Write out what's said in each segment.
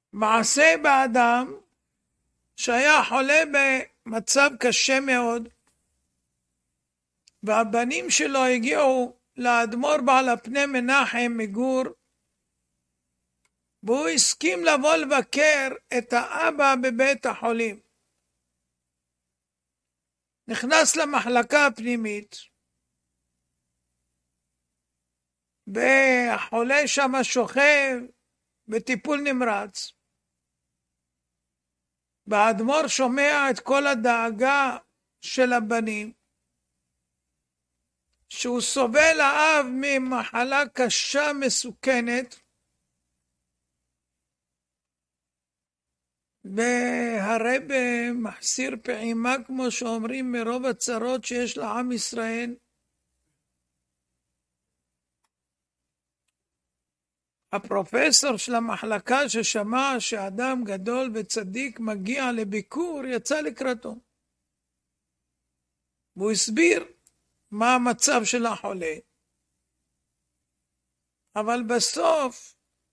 מעשה באדם שהיה חולה במצב קשה מאוד, והבנים שלו הגיעו לאדמו"ר בעל הפני מנחם מגור, והוא הסכים לבוא לבקר את האבא בבית החולים. נכנס למחלקה הפנימית, והחולה שם שוכב בטיפול נמרץ. והאדמו"ר שומע את כל הדאגה של הבנים, שהוא סובל האב ממחלה קשה מסוכנת, והרב מחסיר פעימה, כמו שאומרים, מרוב הצרות שיש לעם ישראל. הפרופסור של המחלקה ששמע שאדם גדול וצדיק מגיע לביקור, יצא לקראתו. והוא הסביר מה המצב של החולה. אבל בסוף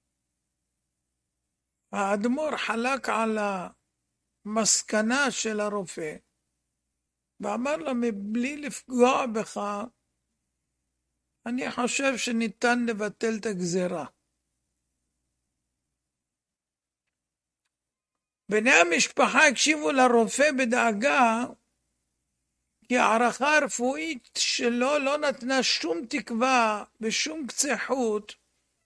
האדמו"ר חלק על המסקנה של הרופא, ואמר לו, מבלי לפגוע בך, אני חושב שניתן לבטל את הגזרה. בני המשפחה הקשיבו לרופא בדאגה, כי הערכה הרפואית שלו לא נתנה שום תקווה ושום קצה חוט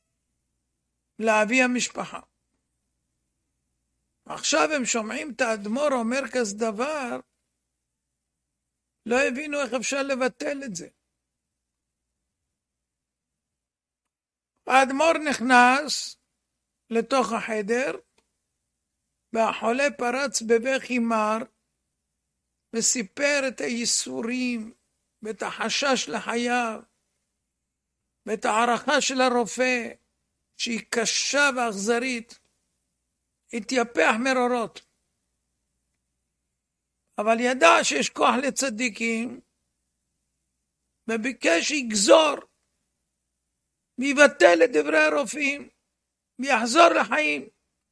לאבי המשפחה. עכשיו הם שומעים את האדמו"ר אומר כזה דבר, לא הבינו איך אפשר לבטל את זה. האדמו"ר נכנס לתוך החדר, והחולה פרץ בבכי מר, וסיפר את הייסורים, ואת החשש לחייו, ואת הערכה של הרופא, שהיא קשה ואכזרית. התייפח מרורות. אבל ידע שיש כוח לצדיקים, וביקש יגזור, ויבטל את דברי הרופאים, ויחזור לחיים.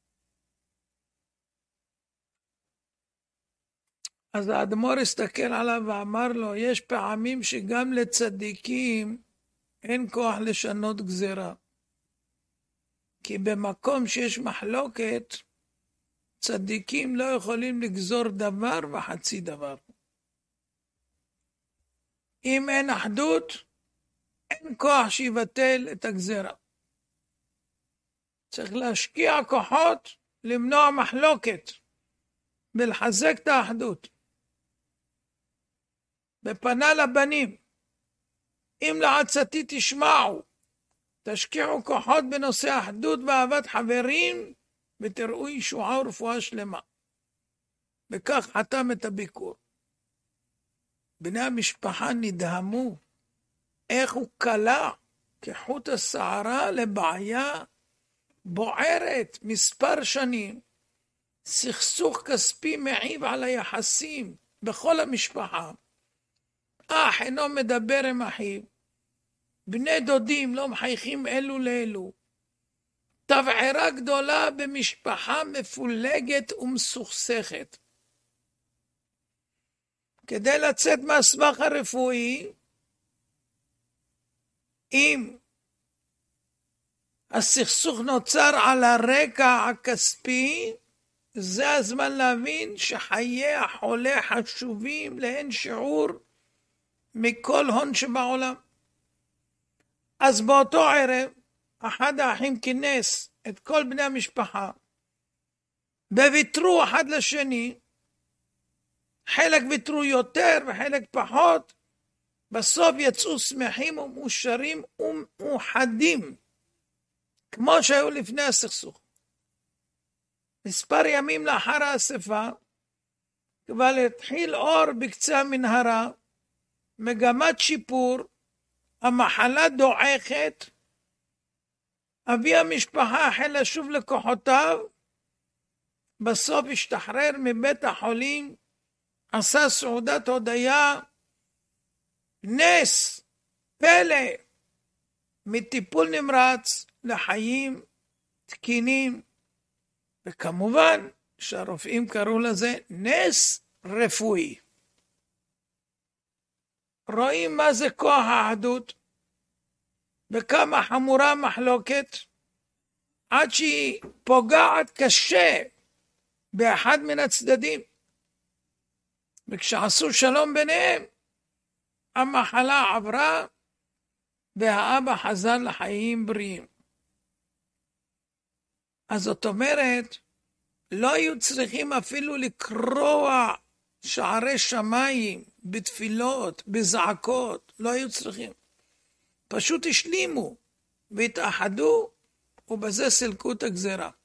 אז האדמו"ר הסתכל עליו ואמר לו, יש פעמים שגם לצדיקים אין כוח לשנות גזרה. כי במקום שיש מחלוקת, צדיקים לא יכולים לגזור דבר וחצי דבר. אם אין אחדות, אין כוח שיבטל את הגזרה. צריך להשקיע כוחות למנוע מחלוקת ולחזק את האחדות. ופנה לבנים, אם לעצתי תשמעו, תשקיעו כוחות בנושא אחדות ואהבת חברים, ותראו ישועה ורפואה שלמה. וכך חתם את הביקור. בני המשפחה נדהמו, איך הוא קלע כחוט השערה לבעיה בוערת מספר שנים. סכסוך כספי מעיב על היחסים בכל המשפחה. אח אינו מדבר עם אחיו. בני דודים לא מחייכים אלו לאלו. תבערה גדולה במשפחה מפולגת ומסוכסכת. כדי לצאת מהסבך הרפואי, אם הסכסוך נוצר על הרקע הכספי, זה הזמן להבין שחיי החולה חשובים לאין שיעור מכל הון שבעולם. אז באותו ערב, אחד האחים כינס את כל בני המשפחה, וויתרו אחד לשני, חלק ויתרו יותר וחלק פחות, בסוף יצאו שמחים ומאושרים ומאוחדים, כמו שהיו לפני הסכסוך. מספר ימים לאחר האספה, כבר התחיל אור בקצה המנהרה, מגמת שיפור, המחלה דועכת, אבי המשפחה החל לשוב לכוחותיו, בסוף השתחרר מבית החולים, עשה סעודת הודיה, נס, פלא, מטיפול נמרץ לחיים תקינים, וכמובן שהרופאים קראו לזה נס רפואי. רואים מה זה כוח האחדות, וכמה חמורה מחלוקת, עד שהיא פוגעת קשה באחד מן הצדדים. וכשעשו שלום ביניהם, המחלה עברה, והאבא חזר לחיים בריאים. אז זאת אומרת, לא היו צריכים אפילו לקרוע שערי שמיים בתפילות, בזעקות, לא היו צריכים. פשוט השלימו והתאחדו, ובזה סילקו את הגזרה.